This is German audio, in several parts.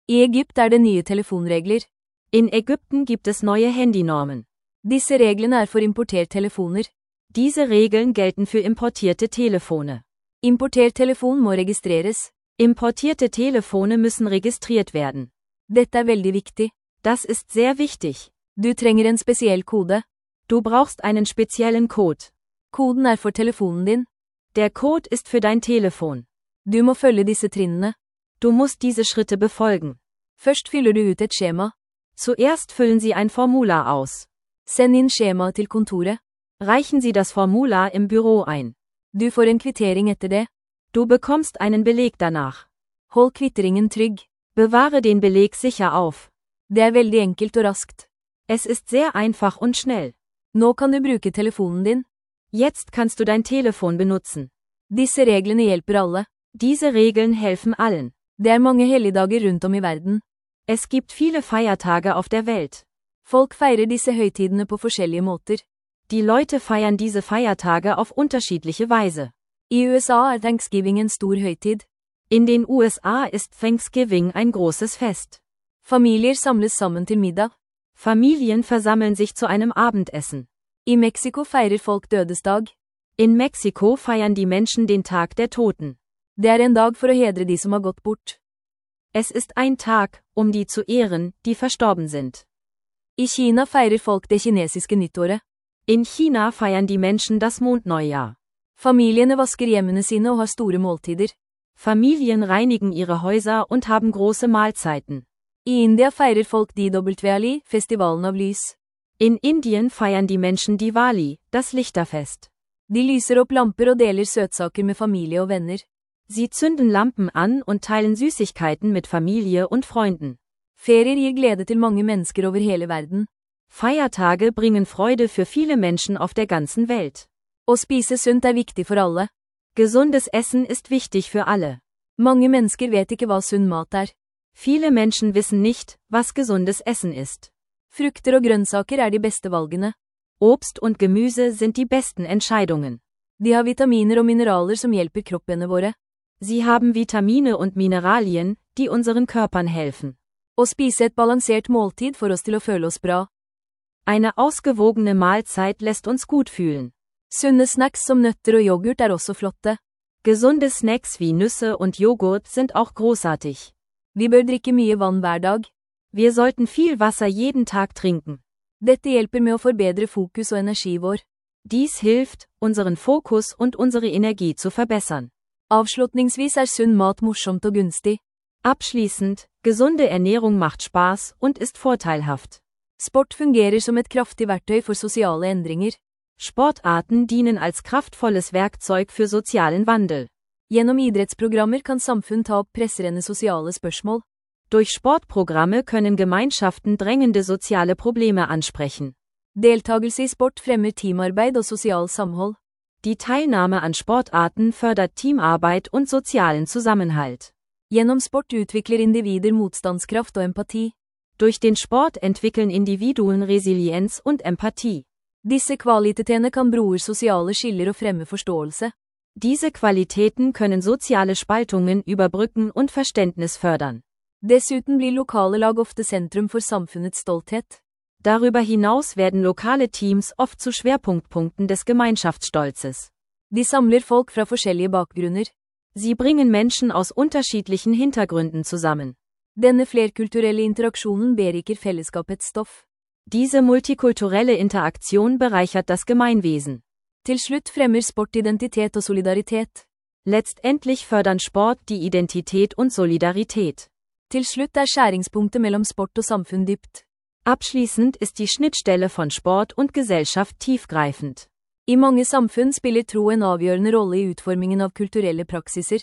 I Egypt det nye telefonregler. In Ägypten gibt es neue Handynormen. Disse reglene for importertelefoner. Diese Regeln gelten für importierte Telefone. Importert telefon må registreres. Importierte Telefone müssen registriert werden. Dette veldig viktig. Das ist sehr wichtig. Du trenger en spesiell kode. Du brauchst einen speziellen Code. Koden for telefonen din. Der Code ist für dein Telefon. Du må følge disse trinnene. Du musst diese Schritte befolgen. Først fyller du ut et skjema. Zuerst füllen Sie ein Formular aus. Send inn skjemaet til kontoret. Reichen Sie das Formular im Büro ein. Du får en kvittering etter det. Du bekommst einen Beleg danach. Hold kvitteringen trygg. Bewahre den Beleg sicher auf. Det veldig enkelt og raskt. Es ist sehr einfach und schnell. Nå kan du bruke telefonen din. Jetzt kannst du dein Telefon benutzen. Disse reglene hjelper alle. Diese Regeln helfen allen. Det mange helligdager rundt om I verden. Es gibt viele Feiertage auf der Welt. Folk feirer disse høytidene på forskjellige måter. Die Leute feiern diese Feiertage auf unterschiedliche Weise. I USA Thanksgiving en stor høytid. In den USA ist Thanksgiving ein großes Fest. Familier samles sammen til middag. Familien versammeln sich zu einem Abendessen. I Mexico feirer folk dødesdag. In Mexiko feiern die Menschen den Tag der Toten. Det en dag for å hedre de som har gått bort. Es ist ein Tag, um die zu ehren, die verstorben sind. I Kina feirer folk det kinesiske nyttåret. In China feiern die Menschen das Mondneujahr. Familiene vasker hjemmene sine og har store måltider. Familien reinigen ihre Häuser und haben große Mahlzeiten. I India feirer folk Diwali, festivalen av lys. In Indien feiern die Menschen Diwali, das Lichterfest. De lyser opp lamper og deler søtsaker med familie og venner. Sie zünden Lampen an und teilen Süßigkeiten mit Familie und Freunden. Ferier gir glede til mange mennesker over hele verden. Feiertage bringen Freude für viele Menschen auf der ganzen Welt. Å spise sunt viktig for alle. Gesundes Essen ist wichtig für alle. Mange mennesker vet ikke hva sunn mat Viele Menschen wissen nicht, was gesundes Essen ist. Frukter og grønnsaker de beste valgene. Obst und Gemüse sind die besten Entscheidungen. De har vitaminer og mineraler som hjelper kroppene våre. Sie haben Vitamine und Mineralien, die unseren Körpern helfen. Å spise et balansert måltid får oss til å føle oss bra. Eine ausgewogene Mahlzeit lässt uns gut fühlen. Sunne snacks som nøtter og yoghurt også flotte. Gesunde Snacks wie Nüsse und Joghurt sind auch großartig. Vi bør drikke mye vann hver dag. Wir sollten viel Wasser jeden Tag trinken. Dette hjelper med å forbedre fokus og energi vår. Dies hilft, unseren Fokus und unsere Energie zu verbessern. Avslutningsvis sunn mat morsomt og gunstig. Abschließend, gesunde Ernährung macht Spaß und ist vorteilhaft. Sport fungerer som et kraftig verktøy for sosiale endringer. Sportarten dienen als kraftvolles Werkzeug für sozialen Wandel. Gjennom idrettsprogrammer kan samfunn ta opp presserende sosiale spørsmål. Durch Sportprogramme können Gemeinschaften drängende soziale Probleme ansprechen. Deltagelse I sport fremmer teamarbeid og sosial samhold. Die Teilnahme an Sportarten fördert Teamarbeit und sozialen Zusammenhalt. Gjennom sport utvikler individer motstandskraft og empati. Durch den Sport entwickeln Individuen Resilienz und Empathie. Disse kvalitetene kan broer sosiale skiller og fremme forståelse. Diese Qualitäten können soziale Spaltungen überbrücken und Verständnis fördern. Dessuten blir lokale lag ofte sentrum for samfunnets stolthet. Darüber hinaus werden lokale Teams oft zu Schwerpunktpunkten des Gemeinschaftsstolzes. De samler folk fra forskjellige bakgrunner. Sie bringen Menschen aus unterschiedlichen Hintergründen zusammen. Denne flerkulturelle interaksjonen beriker fellesskapets stoff. Diese multikulturelle Interaktion bereichert das Gemeinwesen. Til slutt fremmer sport identitet og solidaritet. Letztendlich fördern Sport die Identität und Solidarität. Til slutt skjæringspunktet mellom sport og samfunn dypt. Abschließend ist die Schnittstelle von Sport und Gesellschaft tiefgreifend. I mange samfunn spiller tro en avgjørende rolle I utformingen av kulturelle praksiser.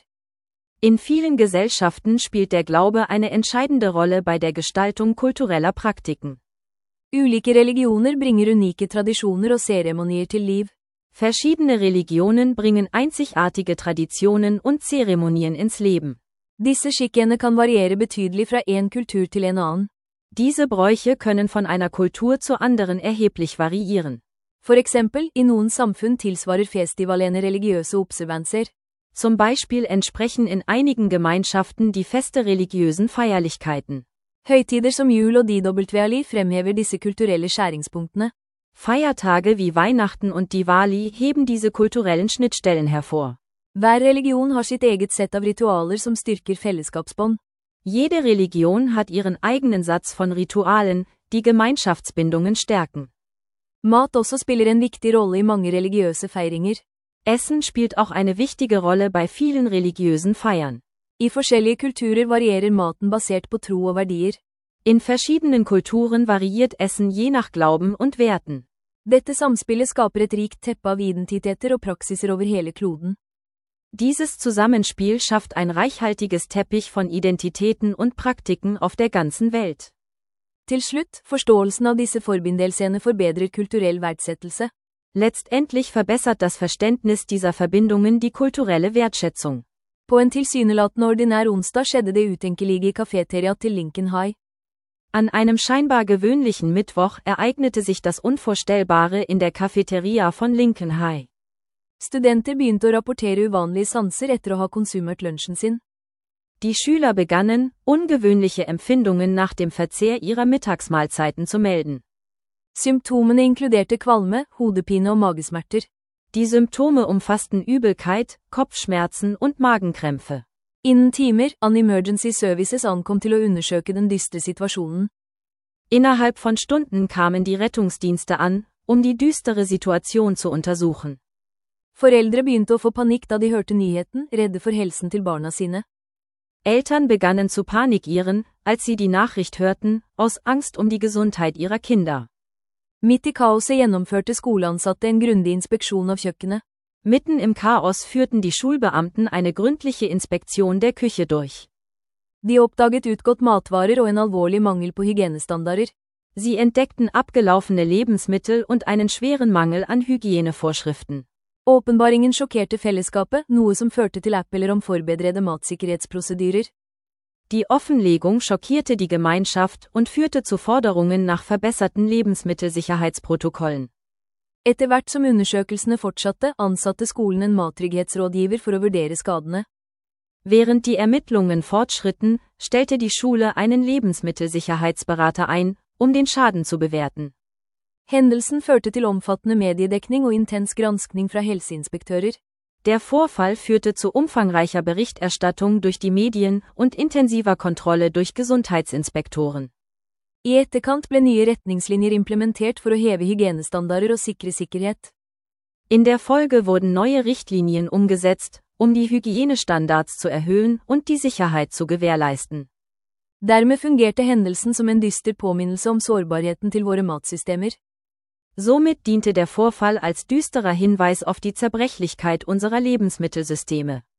In vielen Gesellschaften spielt der Glaube eine entscheidende Rolle bei der Gestaltung kultureller Praktiken. Ulike religioner bringer unike tradisjoner og seremonier til liv. Verschiedene Religionen bringen einzigartige Traditionen und Zeremonien ins Leben. Disse skikkene kan variere betydelig fra en kultur til en annen. Diese Bräuche können von einer Kultur zur anderen erheblich variieren. For eksempel, I noen samfunn tilsvarer festivalene religiøse observanser. Zum Beispiel entsprechen in einigen Gemeinschaften die Feste religiösen Feierlichkeiten. Høytider som jul og Diwali fremhever disse kulturelle skjæringspunktene. Feiertage wie Weihnachten und Diwali heben diese kulturellen Schnittstellen hervor. Hver religion har sitt eget sett av ritualer som styrker fellesskapsbånd. Jede Religion hat ihren eigenen Satz von Ritualen, die Gemeinschaftsbindungen stärken. Mat også spiller en viktig rolle i mange religiøse feiringer. Essen spielt auch eine wichtige Rolle bei vielen religiösen Feiern. I forskjellige kulturer varierer maten basert på tro og verdier. In verschiedenen Kulturen variiert Essen je nach Glauben und Werten. Dette samspillet skaper et rikt teppe av identiteter og praksiser over hele kloden. Dieses Zusammenspiel schafft ein reichhaltiges Teppich von Identitäten und Praktiken auf der ganzen Welt. Til slutt, forståelsen av disse forbindelsene forbedrer kulturell verdsettelse. Letztendlich verbessert das Verständnis dieser Verbindungen die kulturelle Wertschätzung. På en tilsynelatende ordinær onsdag skjedde det utenkelige i kafeteriaet til Lincoln High. An einem scheinbar gewöhnlichen Mittwoch ereignete sich das Unvorstellbare in der Cafeteria von Lincoln High. Studenter begynte å rapportere uvanlige sanser etter å ha konsumert lunsjen sin. Die Schüler begannen, ungewöhnliche Empfindungen nach dem Verzehr ihrer Mittagsmahlzeiten zu melden. Symptomene inkluderte kvalme, hodepine og magesmerter. Die Symptome umfassten Übelkeit, Kopfschmerzen und Magenkrämpfe. Innen timer, an Emergency Services ankom til å undersøke den dystre situasjonen. Innerhalb von Stunden kamen die Rettungsdienste an, um die düstere Situation zu untersuchen. Foreldre begynte å få panikk da de hørte nyheten, redde for helsen til barna sine. Eltern begannen zu panikieren, als sie die Nachricht hörten, aus Angst um die Gesundheit ihrer Kinder. Midt i kaoset gjennomførte skoleansatte en grundig inspeksjon av kjøkkenet. Mitten im Chaos führten die Schulbeamten eine gründliche Inspektion der Küche durch. De oppdaget utgått matvarer og en alvorlig mangel på hygienestandarder. Sie entdeckten abgelaufene Lebensmittel und einen schweren Mangel an Hygienevorschriften. Åpenbaringen sjokkerte fellesskapet, noe som førte til appeller om forbedrede matsikkerhetsprosedyrer. Die Offenlegung schockierte die Gemeinschaft und führte zu Forderungen nach verbesserten Lebensmittelsicherheitsprotokollen. Etter hvert som undersøkelsene fortsatte, ansatte skolen en mattrygghetsrådgiver for å vurdere skadene. Während die Ermittlungen fortschritten, stellte die Schule einen Lebensmittelsicherheitsberater ein, um den Schaden zu bewerten. Hendelsen førte til omfattende mediedekning og intens granskning fra helseinspektører. Der Vorfall führte zu umfangreicher Berichterstattung durch die Medien und intensiver Kontrolle durch Gesundheitsinspektoren. I etterkant ble nye retningslinjer implementert for å heve hygienestandarder og sikre sikkerhet. In der Folge wurden neue Richtlinien umgesetzt, um die Hygienestandards zu erhöhen und die Sicherheit zu gewährleisten. Dermed fungerte hendelsen som en dyster påminnelse om sårbarheten til våre matsystemer. Somit diente der Vorfall als düsterer Hinweis auf die Zerbrechlichkeit unserer Lebensmittelsysteme.